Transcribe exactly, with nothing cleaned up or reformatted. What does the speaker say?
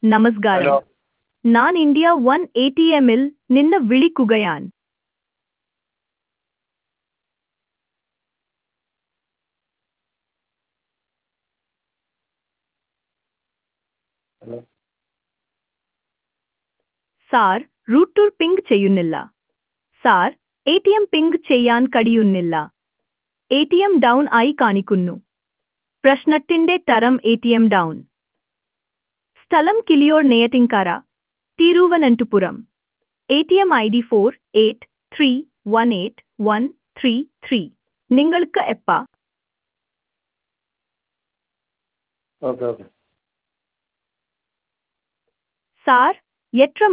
നമസ്കാരം. ഹലോ. ഞാൻ India one A T എമ്മിൽ നിന്ന് വിളിക്കുകയാണ്. ഹലോ. സാർ, റൂട്ടർ പിംഗ് ചെയ്യുന്നില്ല. Sir, A T M ping ചെയ്യാൻ കഴിയുന്നില്ല. എ ടി എം ഡൗൺ ആയി കാണിക്കുന്നു. പ്രശ്നത്തിന്റെ തരം എ ടി എം ഡൗൺ. സ്ഥലം Kiliyoor Neyyattinkara, Thiruvananthapuram. A T M I D four eight three one eight one three three. നിങ്ങൾക്ക് എപ്പാ ഓക്കെ ഓക്കെ സാർ എത്ര